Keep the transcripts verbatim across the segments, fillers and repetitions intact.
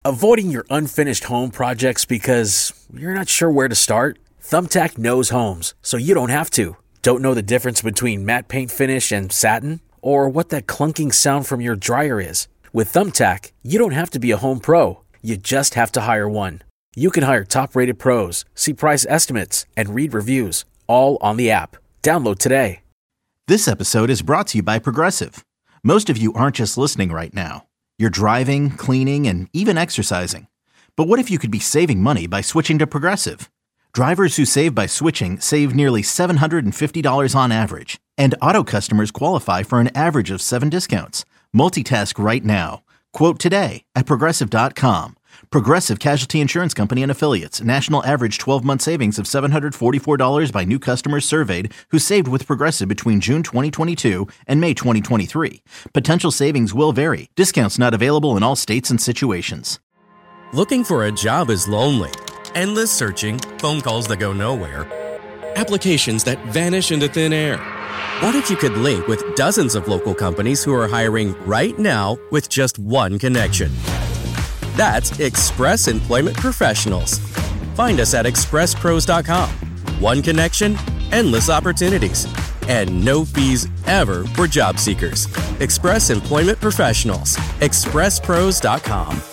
Avoiding your unfinished home projects because you're not sure where to start? Thumbtack knows homes, so you don't have to. Don't know the difference between matte paint finish and satin? Or what that clunking sound from your dryer is? With Thumbtack, you don't have to be a home pro. You just have to hire one. You can hire top-rated pros, see price estimates, and read reviews, all on the app. Download today. This episode is brought to you by Progressive. Most of you aren't just listening right now. You're driving, cleaning, and even exercising. But what if you could be saving money by switching to Progressive? Drivers who save by switching save nearly seven hundred fifty dollars on average. And auto customers qualify for an average of seven discounts. Multitask right now. Quote today at Progressive dot com. Progressive Casualty Insurance Company and Affiliates. National average twelve-month savings of seven hundred forty-four dollars by new customers surveyed who saved with Progressive between June twenty twenty-two and May twenty twenty-three. Potential savings will vary. Discounts not available in all states and situations. Looking for a job is lonely. Endless searching, phone calls that go nowhere, applications that vanish into thin air. What if you could link with dozens of local companies who are hiring right now with just one connection? That's Express Employment Professionals. Find us at express pros dot com. One connection, endless opportunities, and no fees ever for job seekers. Express Employment Professionals. express pros dot com.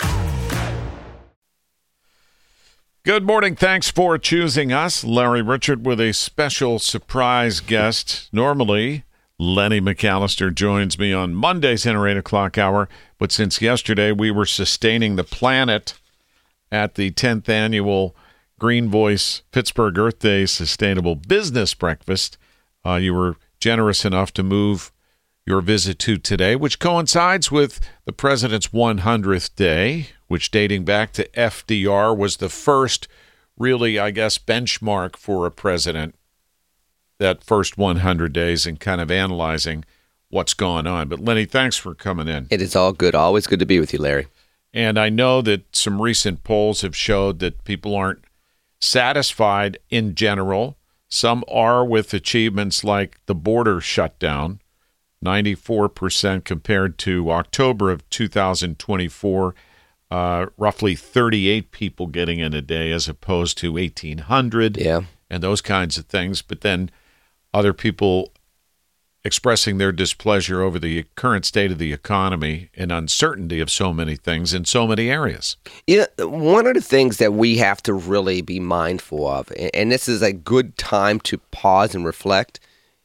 Good morning. Thanks for choosing us. Larry Richert with a special surprise guest. Normally, Lenny McAllister joins me on Mondays in our eight o'clock hour, but since yesterday we were sustaining the planet at the tenth annual Green Voice Pittsburgh Earth Day Sustainable Business Breakfast, uh, you were generous enough to move your visit to today, which coincides with the president's one hundredth day, which dating back to F D R was the first really, I guess, benchmark for a president, that first one hundred days, and kind of analyzing what's gone on. But Lenny, thanks for coming in. It is all good. Always good to be with you, Larry. And I know that some recent polls have showed that people aren't satisfied in general. Some are with achievements like the border shutdown, ninety-four percent compared to October of two thousand twenty-four, uh, roughly thirty-eight people getting in a day as opposed to eighteen hundred, yeah, and those kinds of things. But then other people expressing their displeasure over the current state of the economy and uncertainty of so many things in so many areas. You know, one of the things that we have to really be mindful of, and this is a good time to pause and reflect,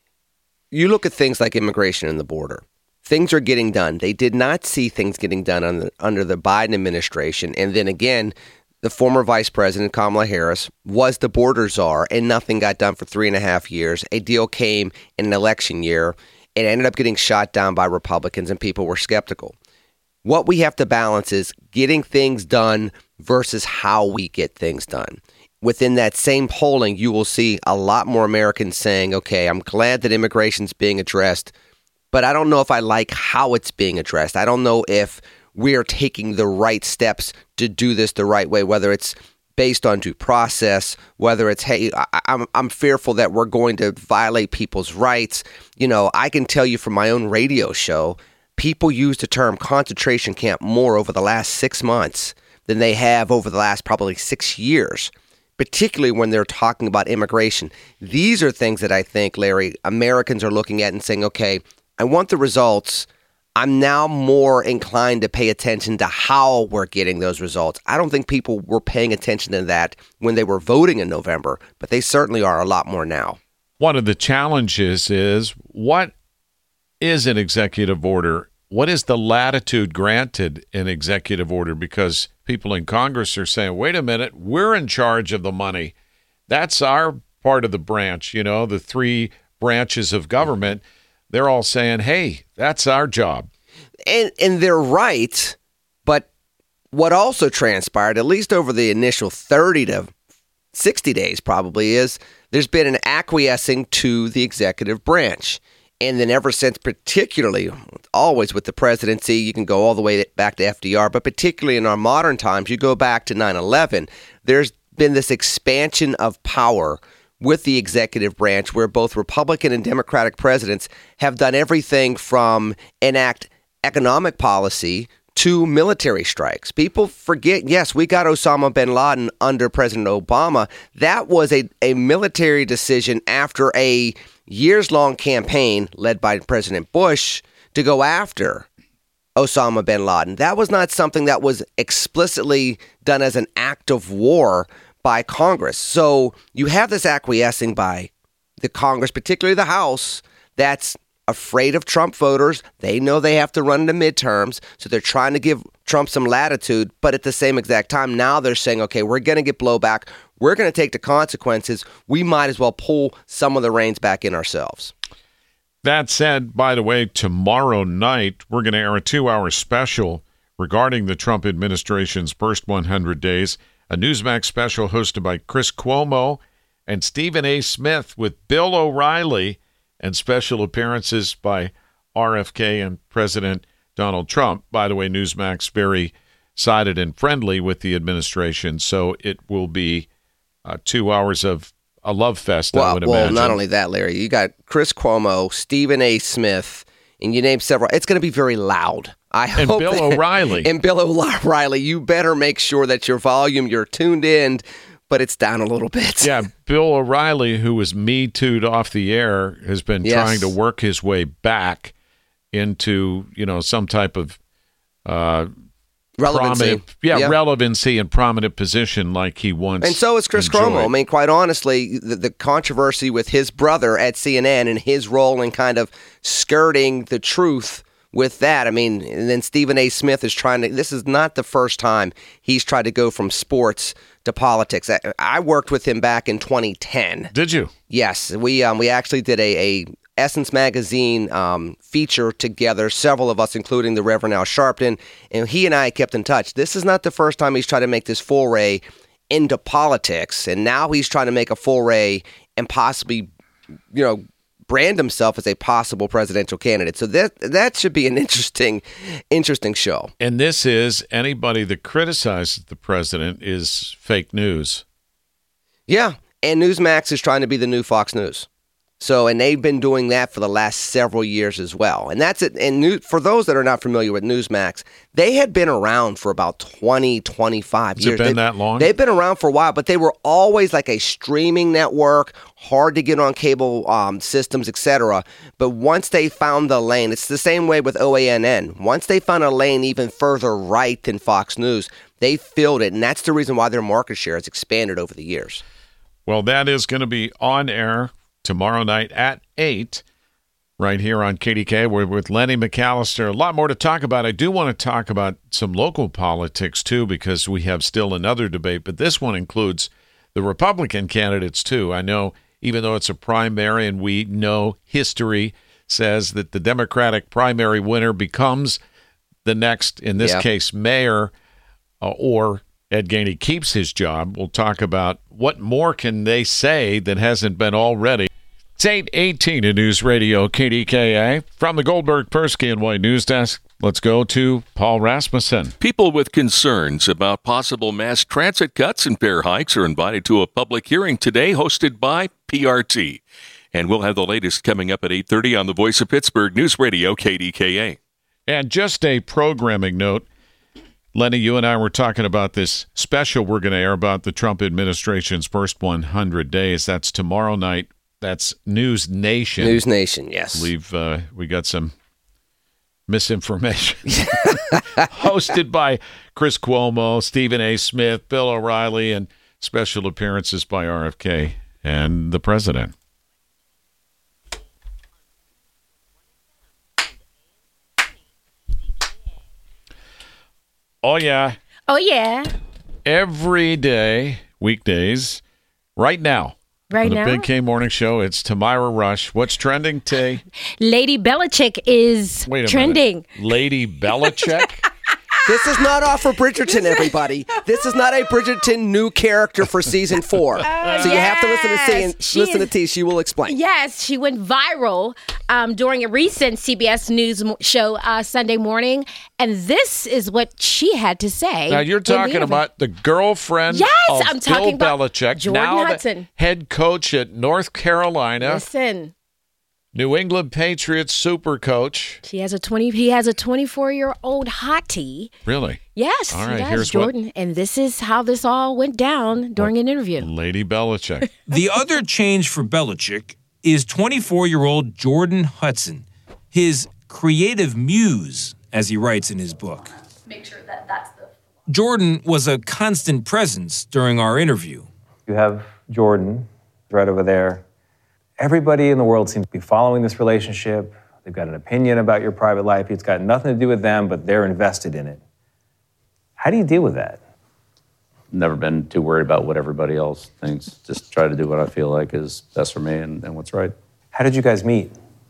you look at things like immigration and the border. Things are getting done. They did not see things getting done under, under the Biden administration. And then again, the former Vice President, Kamala Harris, was the border czar, and nothing got done for three and a half years. A deal came in an election year. It ended up getting shot down by Republicans, and people were skeptical. What we have to balance is getting things done versus how we get things done. Within that same polling, you will see a lot more Americans saying, okay, I'm glad that immigration's being addressed, but I don't know if I like how it's being addressed. I don't know if we are taking the right steps to do this the right way, whether it's based on due process, whether it's, hey, I, I'm I'm fearful that we're going to violate people's rights. You know, I can tell you from my own radio show, people use the term concentration camp more over the last six months than they have over the last probably six years, particularly when they're talking about immigration. These are things that I think, Larry, Americans are looking at and saying, okay, I want the results. I'm now more inclined to pay attention to how we're getting those results. I don't think people were paying attention to that when they were voting in November, but they certainly are a lot more now. One of the challenges is, what is an executive order? What is the latitude granted in executive order? Because people in Congress are saying, wait a minute, we're in charge of the money. That's our part of the branch, you know, the three branches of government. They're all saying, hey, that's our job. And and they're right. But what also transpired, at least over the initial thirty to sixty days probably, is there's been an acquiescing to the executive branch. And then ever since, particularly, always with the presidency, you can go all the way back to F D R, but particularly in our modern times, you go back to nine eleven, there's been this expansion of power with the executive branch where both Republican and Democratic presidents have done everything from enact economic policy two military strikes. People forget, yes, we got Osama bin Laden under President Obama. That was a, a military decision after a years-long campaign led by President Bush to go after Osama bin Laden. That was not something that was explicitly done as an act of war by Congress. So you have this acquiescing by the Congress, particularly the House, that's afraid of Trump voters. They know they have to run in the midterms, so they're trying to give Trump some latitude. But at the same exact time, now they're saying, okay, we're going to get blowback. We're going to take the consequences. We might as well pull some of the reins back in ourselves. That said, by the way, tomorrow night, we're going to air a two-hour special regarding the Trump administration's first one hundred days, a Newsmax special hosted by Chris Cuomo and Stephen A. Smith with Bill O'Reilly, and special appearances by R F K and President Donald Trump. By the way, Newsmax very sided and friendly with the administration, so it will be uh, two hours of a love fest, well, I would well, imagine. Well, not only that, Larry, you got Chris Cuomo, Stephen A. Smith, and you name several. It's going to be very loud. I and hope Bill that, O'Reilly. And Bill O'Reilly, you better make sure that your volume, you're tuned in, but it's down a little bit. Yeah, Bill O'Reilly, who was Me Too'd off the air, has been yes. trying to work his way back into, you know, some type of uh, relevancy. Prominent, yeah, yeah, relevancy and prominent position like he once And so is Chris enjoyed. Cuomo. I mean, quite honestly, the, the controversy with his brother at C N N and his role in kind of skirting the truth with that. I mean, and then Stephen A. Smith is trying to, this is not the first time he's tried to go from sports to politics. I, I worked with him back in twenty ten. Did you? Yes. We um, we actually did a, a Essence Magazine um, feature together, several of us, including the Reverend Al Sharpton, and he and I kept in touch. This is not the first time he's tried to make this foray into politics, and now he's trying to make a foray and possibly, you know, brand himself as a possible presidential candidate. So that that should be an interesting, interesting show. And this is, anybody that criticizes the president is fake news. Yeah, and Newsmax is trying to be the new Fox News. So, and they've been doing that for the last several years as well. And that's it. And new, for those that are not familiar with Newsmax, they had been around for about twenty, twenty-five Has years. it been they, that long? They've been around for a while, but they were always like a streaming network, hard to get on cable um, systems, et cetera. But once they found the lane, it's the same way with O A N N. Once they found a lane even further right than Fox News, they filled it. And that's the reason why their market share has expanded over the years. Well, that is going to be on air tomorrow night at eight, right here on K D K. We're with Lenny McAllister. A lot more to talk about. I do want to talk about some local politics, too, because we have still another debate. But this one includes the Republican candidates, too. I know, even though it's a primary and we know history says that the Democratic primary winner becomes the next, in this yeah. case, mayor, uh, or Ed Gainey keeps his job. We'll talk about what more can they say that hasn't been already. It's eight eighteen in News Radio K D K A. From the Goldberg Persky and White News Desk, let's go to Paul Rasmussen. People with concerns about possible mass transit cuts and fare hikes are invited to a public hearing today hosted by P R T. And we'll have the latest coming up at eight thirty on the Voice of Pittsburgh News Radio K D K A. And just a programming note, Lenny, you and I were talking about this special we're going to air about the Trump administration's first one hundred days. That's tomorrow night. That's News Nation. News Nation, yes. We've uh, we got some misinformation. Hosted by Chris Cuomo, Stephen A. Smith, Bill O'Reilly, and special appearances by R F K and the president. Oh, yeah. Oh, yeah. Every day, weekdays, right now. Right on now? the Big K Morning Show, it's Tamira Rush. What's trending, Tay? Lady Belichick is Wait a trending. minute. Lady Belichick? This is not off for Bridgerton, everybody. This is not a Bridgerton new character for season four. Uh, so you have to listen to yes. T. She Listen is- to T. She will explain. Yes, she went viral um, during a recent C B S News mo- show uh, Sunday morning, and this is what she had to say. Now, you're in the talking interview. about the girlfriend Yes, of I'm talking Bill about Belichick, Jordan now Hudson. the head coach at North Carolina. Listen. New England Patriots super coach. She has a twenty. He has a twenty-four-year-old hottie. Really? Yes. All right, he does, here's Jordan. what- And this is how this all went down during an interview. Lady Belichick. The other change for Belichick is twenty-four-year-old Jordan Hudson, his creative muse, as he writes in his book. Make sure that that's the... Jordan was a constant presence during our interview. You have Jordan right over there. Everybody in the world seems to be following this relationship. They've got an opinion about your private life. It's got nothing to do with them, but they're invested in it. How do you deal with that? Never been too worried about what everybody else thinks. Just try to do what I feel like is best for me and, and what's right. How did you guys meet?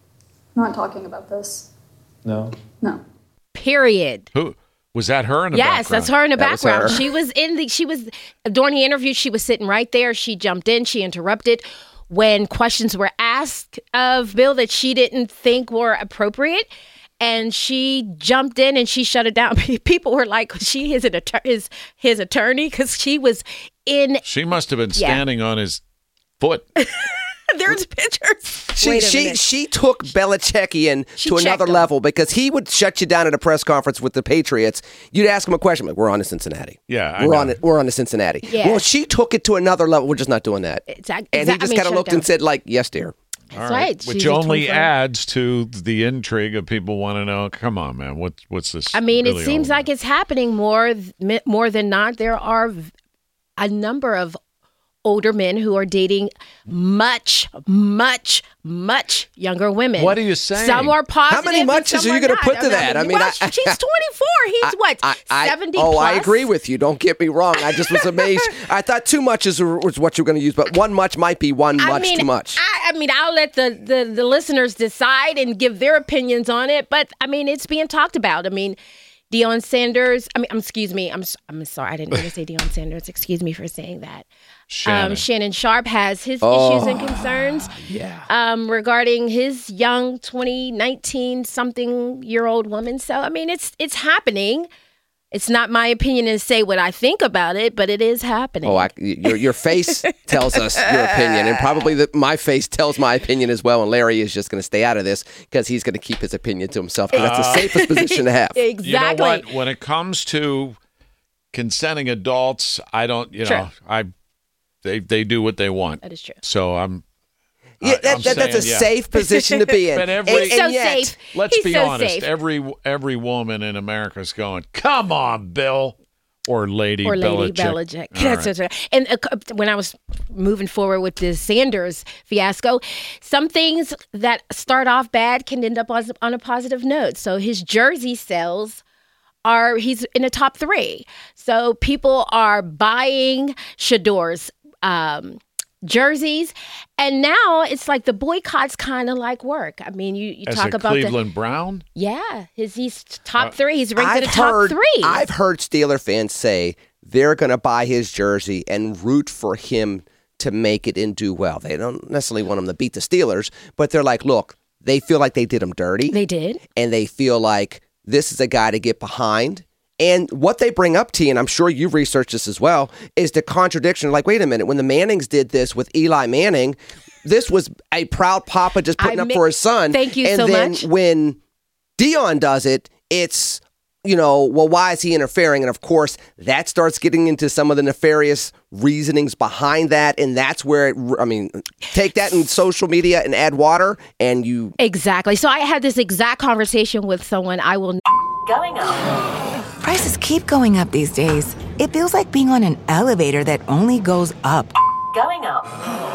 Not talking about this. No? No. Period. Who? Was that her in the Yes, background? that's her in the That was background. her. She was in the, she was, during the interview, she was sitting right there. She jumped in, she interrupted when questions were asked of Bill that she didn't think were appropriate. And she jumped in and she shut it down. People were like, she is an att- his, his attorney because she was in. She must have been Yeah. standing on his foot. There's pictures. She Wait a she minute. she took Belichickian She to checked another him. level because he would shut you down at a press conference with the Patriots. You'd ask him a question, like, "We're on to Cincinnati." Yeah, I we're know. on it. We're on to Cincinnati. Yeah. Well, she took it to another level. We're just not doing that. Exact- and exact- he just I mean, kind of shut it looked and down. said, "Like, yes, dear." That's right. Which She's a only twenty-four. adds to the intrigue of people want to know, come on, man, what, what's this? I mean, really it seems all like it's happening more th- more than not. There are v- a number of older men who are dating much, much, much younger women. What are you saying? Some are positive. How many and muches some are you gonna gonna put to that? I mean, well, I- she's twenty-four. He's what, I, I, seventy Oh, plus? I agree with you. Don't get me wrong. I just was amazed. I thought too much is was what you're going to use, but one much might be one I much mean, too much. I, I mean, I'll let the, the, the listeners decide and give their opinions on it. But I mean, it's being talked about. I mean, Deion Sanders. I mean, um, excuse me. I'm s- I'm sorry. I didn't mean to say Deion Sanders. Excuse me for saying that. Shannon. Um, Shannon Sharp has his Oh, issues and concerns yeah. um, regarding his young twenty, nineteen something year old woman. So I mean, it's it's happening. It's not my opinion to say what I think about it, but it is happening. Oh, I, your your face tells us your opinion, and probably the, my face tells my opinion as well. And Larry is just going to stay out of this because he's going to keep his opinion to himself. Because that's the safest position to have. exactly. You know what? When it comes to consenting adults, I don't, you True. know, I they they do what they want. That is true. So I'm. Yeah, I- that, I'm that, that's a saying, yeah. safe position to be in. But every- and, He's so and yet, safe. Let's He's be so honest. safe. Every every woman in America is going, "Come on, Bill," or Lady or Lady Belichick. Belichick. All That's right. what- and uh, when I was moving forward with the Sanders fiasco, some things that start off bad can end up on, on a positive note. So his jersey sales are, he's in the top three. So people are buying Shador's um, jerseys. And now it's like the boycott's kind of like work. I mean, you, you As talk a about Cleveland the, Brown. yeah, his, he's top Uh, three. He's ranked I've in the top heard, three. I've heard Steeler fans say they're going to buy his jersey and root for him to make it and do well. They don't necessarily want him to beat the Steelers, but they're like, look, they feel like they did him dirty. They did. And they feel like this is a guy to get behind. And what they bring up, T, and I'm sure you've researched this as well, is the contradiction. Like, wait a minute, when the Mannings did this with Eli Manning, this was a proud papa just putting I up ma- for his son. Thank you and so then much. when Deion does it, it's, you know, well, why is he interfering? And of course, that starts getting into some of the nefarious reasonings behind that. And that's where it, I mean, take that in social media and add water, and you. Exactly. So I had this exact conversation with someone I will. Going up. Prices keep going up these days. It feels like being on an elevator that only goes up. Going up.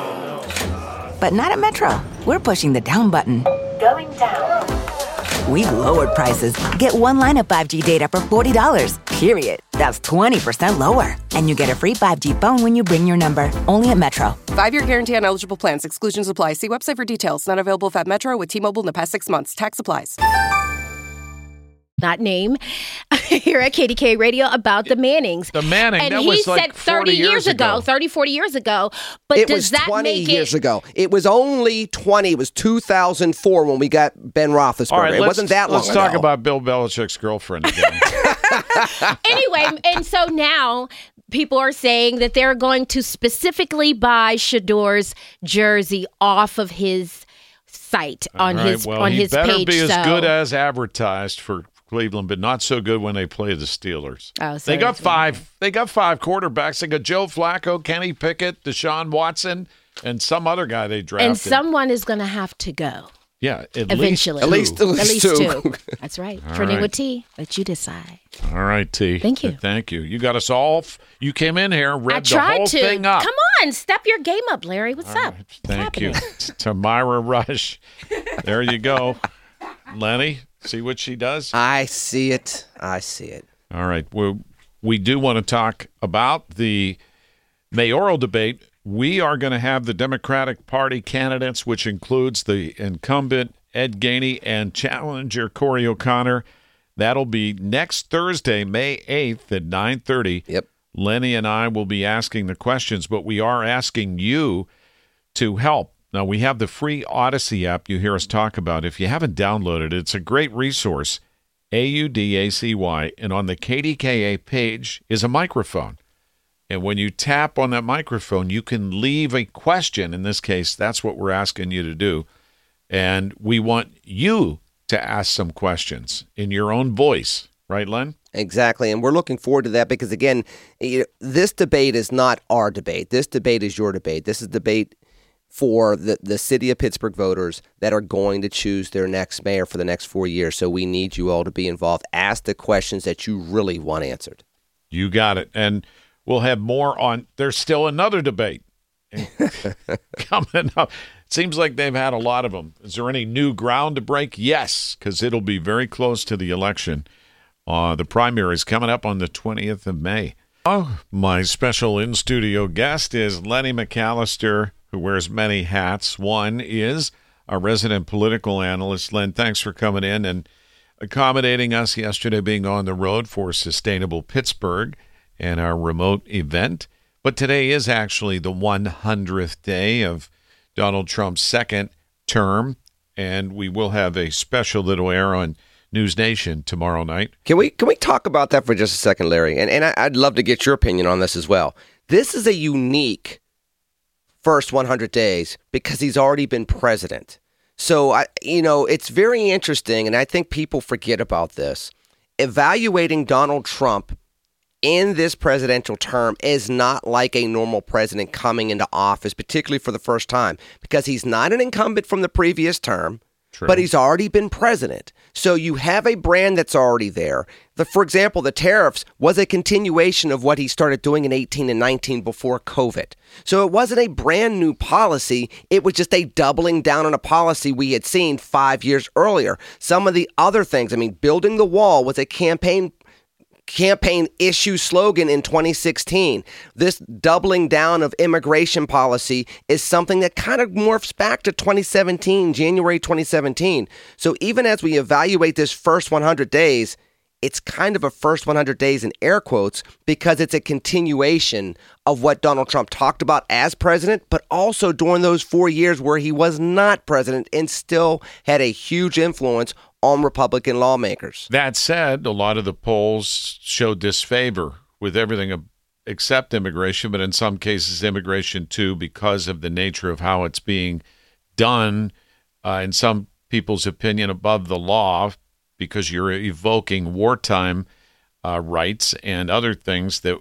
But not at Metro. We're pushing the down button. Going down. We've lowered prices. Get one line of five G data for forty dollars, period. That's twenty percent lower. And you get a free five G phone when you bring your number. Only at Metro. Five-year guarantee on eligible plans. Exclusions apply. See website for details. Not available at Metro with T-Mobile in the past six months. Tax applies. Not name here at K D K Radio about the Mannings. The Manning, and that he was said like thirty forty years years ago, ago. thirty, forty years ago. But It does was that twenty make years it ago. It was only twenty. It was two thousand four when we got Ben Roethlisberger. All right, it let's, wasn't that long let's talk ago. about Bill Belichick's girlfriend again. anyway? And so now people are saying that they're going to specifically buy Shador's jersey off of his site All on right, his well, on he his better page. be as so. good as advertised for Cleveland, but not so good when they play the Steelers. Oh, so they got it's- five. They got five quarterbacks. They got Joe Flacco, Kenny Pickett, Deshaun Watson, and some other guy they drafted. And someone is going to have to go. Yeah, at eventually. least At least, At least two. two. That's right. All Turning right. with T. Let you decide. All right, T. Thank you. Thank you. You got us all. F- you came in here, read I the tried whole to. thing up. Come on, step your game up, Larry. What's up? What's Thank you. happening? Tamira Rush. There you go. Lenny, see what she does? I see it. I see it. All right. We, we do want to talk about the mayoral debate. We are going to have the Democratic Party candidates, which includes the incumbent Ed Gainey and challenger Corey O'Connor. That'll be next Thursday, May eighth at nine thirty. Yep. Lenny and I will be asking the questions, but we are asking you to help. Now, we have the free Odyssey app you hear us talk about. If you haven't downloaded it, it's a great resource, A U D A C Y, and on the K D K A page is a microphone. And when you tap on that microphone, you can leave a question. In this case, that's what we're asking you to do. And we want you to ask some questions in your own voice. Right, Len? Exactly. And we're looking forward to that because, again, you know, this debate is not our debate. This debate is your debate. This is debate for the, the city of Pittsburgh voters that are going to choose their next mayor for the next four years. So we need you all to be involved. Ask the questions that you really want answered. You got it. And we'll have more on. There's still another debate coming up. It seems like they've had a lot of them. Is there any new ground to break? Yes, because it'll be very close to the election. Uh, the primary is coming up on the twentieth of May. Oh, my special in-studio guest is Lenny McAllister, who wears many hats. One is a resident political analyst. Len, thanks for coming in and accommodating us yesterday, being on the road for Sustainable Pittsburgh and our remote event. But today is actually the one hundredth day of Donald Trump's second term, and we will have a special little air on News Nation tomorrow night. Can we can we talk about that for just a second, Larry? And and I, I'd love to get your opinion on this as well. This is a unique first one hundred days because he's already been president. So, I, you know, it's very interesting, and I think people forget about this. Evaluating Donald Trump in this presidential term is not like a normal president coming into office, particularly for the first time, because he's not an incumbent from the previous term. True. But he's already been president. So you have a brand that's already there. The, for example, the tariffs was a continuation of what he started doing in eighteen and nineteen before COVID. So it wasn't a brand new policy. It was just a doubling down on a policy we had seen five years earlier. Some of the other things, I mean, building the wall was a campaign campaign issue slogan in twenty sixteen. This doubling down of immigration policy is something that kind of morphs back to twenty seventeen, January twenty seventeen. So even as we evaluate this first one hundred days, it's kind of a first one hundred days in air quotes because it's a continuation of what Donald Trump talked about as president, but also during those four years where he was not president and still had a huge influence on Republican lawmakers. That said, a lot of the polls show disfavor with everything except immigration, but in some cases immigration too, because of the nature of how it's being done, uh, in some people's opinion, above the law, because you're evoking wartime uh, rights and other things that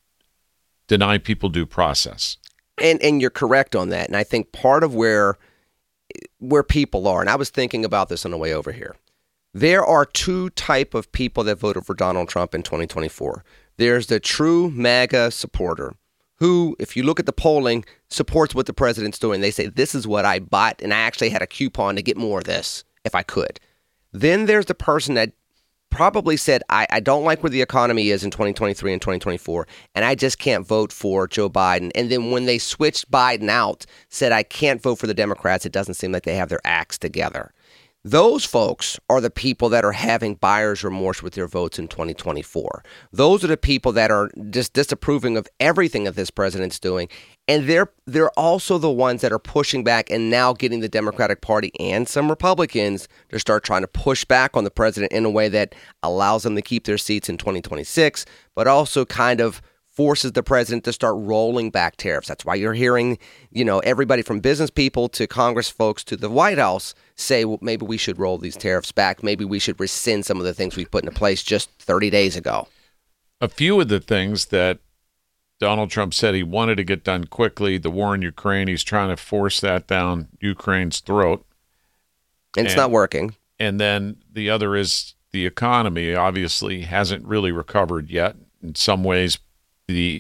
deny people due process. And and you're correct on that. And I think part of where where people are, and I was thinking about this on the way over here, there are two type of people that voted for Donald Trump in twenty twenty-four. There's the true MAGA supporter who, if you look at the polling, supports what the president's doing. They say, this is what I bought, and I actually had a coupon to get more of this if I could. Then there's the person that probably said, I, I don't like where the economy is in twenty twenty-three and twenty twenty-four, and I just can't vote for Joe Biden. And then when they switched Biden out, said, I can't vote for the Democrats. It doesn't seem like they have their acts together. Those folks are the people that are having buyer's remorse with their votes in twenty twenty-four. Those are the people that are just disapproving of everything that this president's doing. And they're they're also the ones that are pushing back and now getting the Democratic Party and some Republicans to start trying to push back on the president in a way that allows them to keep their seats in twenty twenty-six, but also kind of forces the president to start rolling back tariffs. That's why you're hearing, you know, everybody from business people to Congress folks to the White House say, well, maybe we should roll these tariffs back. Maybe we should rescind some of the things we put into place just thirty days ago. A few of the things that Donald Trump said he wanted to get done quickly, the war in Ukraine, he's trying to force that down Ukraine's throat. And it's and, not working. And then the other is the economy obviously hasn't really recovered yet. In some ways, the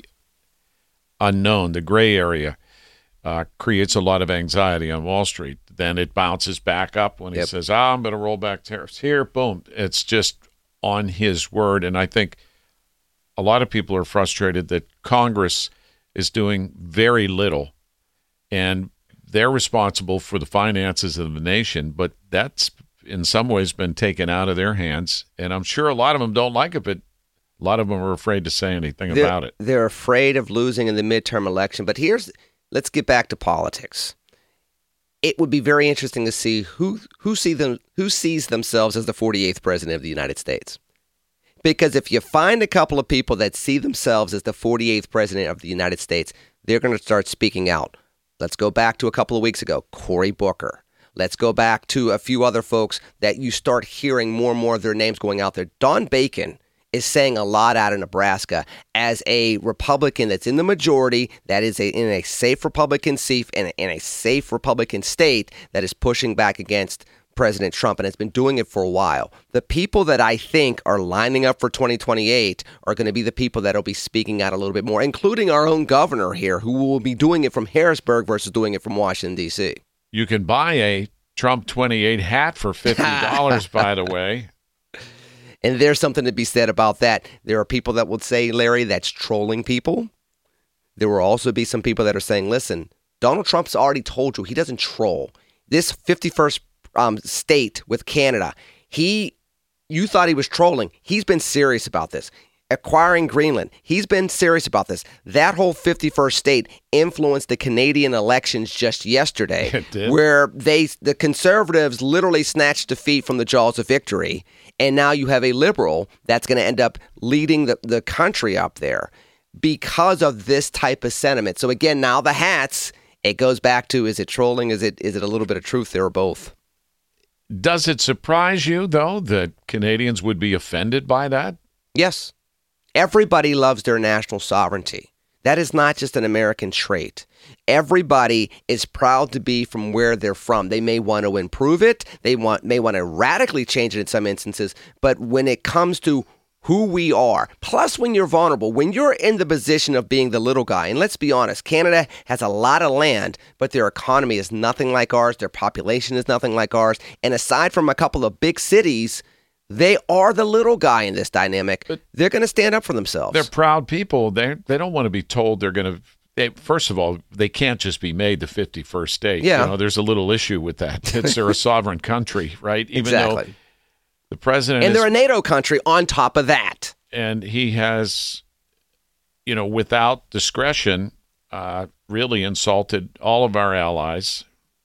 unknown, the gray area, uh, creates a lot of anxiety on Wall Street. Then it bounces back up when he Yep. says, oh, I'm going to roll back tariffs here. Boom. It's just on his word. And I think a lot of people are frustrated that Congress is doing very little, and they're responsible for the finances of the nation, but that's in some ways been taken out of their hands. And I'm sure a lot of them don't like it, but a lot of them are afraid to say anything They're, about it. They're afraid of losing in the midterm election. But here's, let's get back to politics. It would be very interesting to see who who see them who sees themselves as the forty-eighth president of the United States. Because if you find a couple of people that see themselves as the forty-eighth president of the United States, they're going to start speaking out. Let's go back to a couple of weeks ago, Cory Booker. Let's go back to a few other folks that you start hearing more and more of their names going out there. Don Bacon is saying a lot out of Nebraska as a Republican that's in the majority, that is a, in a safe Republican seat and in a safe Republican state that is pushing back against President Trump and has been doing it for a while. The people that I think are lining up for twenty twenty-eight are going to be the people that will be speaking out a little bit more, including our own governor here, who will be doing it from Harrisburg versus doing it from Washington, D C. You can buy a Trump twenty-eight hat for fifty dollars, by the way. And there's something to be said about that. There are people that would say, Larry, that's trolling people. There will also be some people that are saying, listen, Donald Trump's already told you he doesn't troll. This fifty-first um, state with Canada, he, you thought he was trolling. He's been serious about this. Acquiring Greenland, he's been serious about this. That whole fifty-first state influenced the Canadian elections just yesterday, It did. where they, the conservatives literally snatched defeat from the jaws of victory. And now you have a liberal that's going to end up leading the, the country up there because of this type of sentiment. So again, now the hats, it goes back to, is it trolling? Is it is it a little bit of truth there or both? Does it surprise you, though, that Canadians would be offended by that? Yes. Everybody loves their national sovereignty. That is not just an American trait. Everybody is proud to be from where they're from. They may want to improve it. They want may want to radically change it in some instances. But when it comes to who we are, plus when you're vulnerable, when you're in the position of being the little guy, and let's be honest, Canada has a lot of land, but their economy is nothing like ours. Their population is nothing like ours. And aside from a couple of big cities, they are the little guy in this dynamic. But they're going to stand up for themselves. They're proud people. They they don't want to be told they're going to. They, first of all, they can't just be made the fifty-first state. Yeah. You know, there's a little issue with that. It's they're a sovereign country, right? Even exactly. though the president and is, they're a NATO country on top of that. And he has, you know, without discretion, uh, really insulted all of our allies,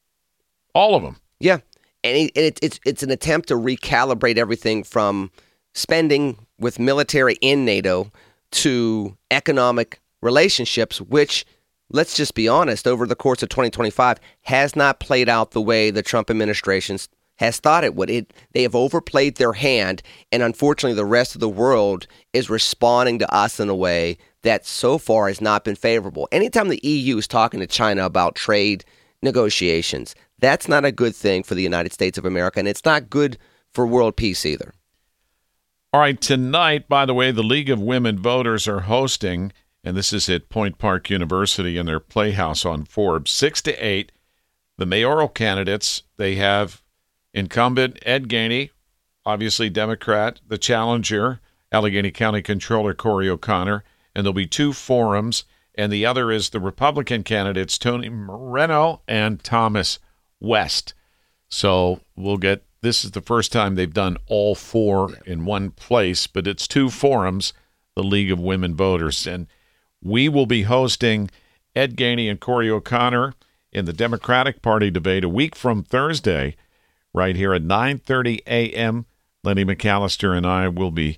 all of them. Yeah. And it, it's it's an attempt to recalibrate everything from spending with military in NATO to economic relationships, which, let's just be honest, over the course of twenty twenty-five has not played out the way the Trump administration has thought it would. It, they have overplayed their hand, and unfortunately the rest of the world is responding to us in a way that so far has not been favorable. Anytime the E U is talking to China about trade negotiations, that's not a good thing for the United States of America, and it's not good for world peace either. All right, tonight, by the way, the League of Women Voters are hosting, and this is at Point Park University in their Playhouse on Forbes, six to eight, the mayoral candidates. They have incumbent Ed Gainey, obviously Democrat, the challenger, Allegheny County Controller Cory O'Connor, and there'll be two forums, and the other is the Republican candidates, Tony Moreno and Thomas West. So we'll get, this is the first time they've done all four yeah. in one place, but it's two forums, the League of Women Voters. And we will be hosting Ed Gainey and Cory O'Connor in the Democratic Party debate a week from Thursday, right here at nine thirty a.m. Lenny McAllister and I will be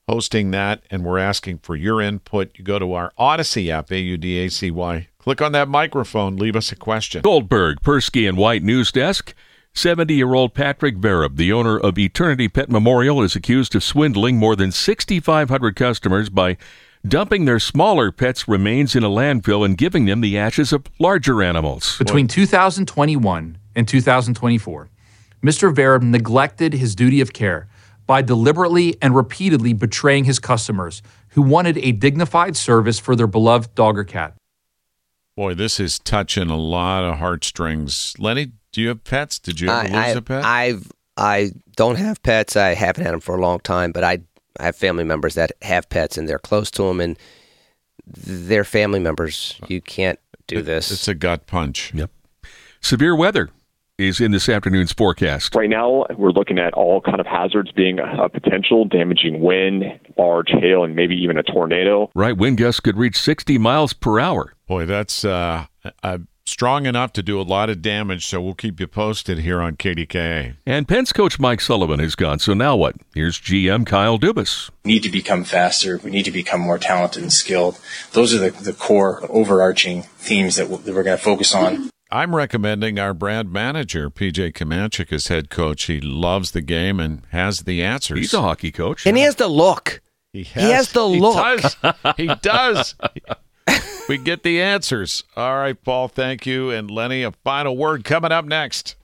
hosting that, and we're asking for your input. You go to our Odyssey app, A U D A C Y. Click on that microphone. Leave us a question. Goldberg, Persky and White News Desk. seventy-year-old Patrick Vereb, the owner of Eternity Pet Memorial, is accused of swindling more than six thousand five hundred customers by dumping their smaller pets' remains in a landfill and giving them the ashes of larger animals. Between two thousand twenty-one and two thousand twenty-four, Mister Vereb neglected his duty of care by deliberately and repeatedly betraying his customers who wanted a dignified service for their beloved dog or cat. Boy, this is touching a lot of heartstrings. Lenny, do you have pets? Did you ever I, lose I, a pet? I've I don't have pets. I haven't had them for a long time, but I I have family members that have pets and they're close to them, and they're family members. You can't do it, this. It's a gut punch. Yep. Severe weather is in this afternoon's forecast. Right now, we're looking at all kind of hazards being a, a potential damaging wind, large hail, and maybe even a tornado. Right, wind gusts could reach sixty miles per hour. Boy, that's uh, uh, strong enough to do a lot of damage, so we'll keep you posted here on K D K A. And Penn's coach Mike Sullivan is gone, so now what? Here's G M Kyle Dubas. We need to become faster. We need to become more talented and skilled. Those are the, the core overarching themes that, w- that we're going to focus on. I'm recommending our brand manager, P J Kamenchik, as head coach. He loves the game and has the answers. He's a hockey coach. And he has the look. He has, he has the he look. Does. He does. We get the answers. All right, Paul, thank you. And Lenny, a final word coming up next.